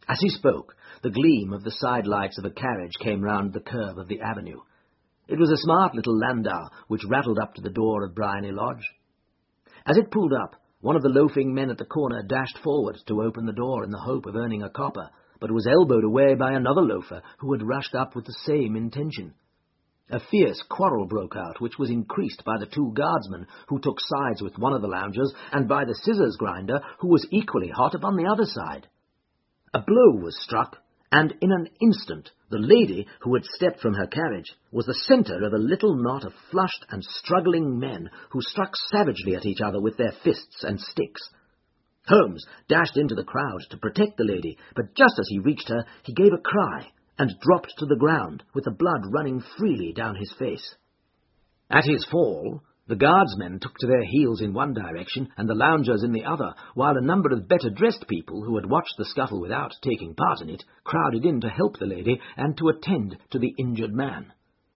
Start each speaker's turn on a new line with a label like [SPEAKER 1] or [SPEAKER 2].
[SPEAKER 1] As he spoke, the gleam of the side lights of a carriage came round the curve of the avenue. It was a smart little landau which rattled up to the door of Briony Lodge. As it pulled up, one of the loafing men at the corner dashed forward to open the door in the hope of earning a copper, but was elbowed away by another loafer who had rushed up with the same intention. A fierce quarrel broke out, which was increased by the two guardsmen who took sides with one of the loungers, and by the scissors grinder who was equally hot upon the other side. A blow was struck, and in an instant the lady, who had stepped from her carriage, was the centre of a little knot of flushed and struggling men who struck savagely at each other with their fists and sticks. Holmes dashed into the crowd to protect the lady, but just as he reached her, he gave a cry and dropped to the ground, with the blood running freely down his face. At his fall, the guardsmen took to their heels in one direction and the loungers in the other, while a number of better-dressed people who had watched the scuffle without taking part in it crowded in to help the lady and to attend to the injured man.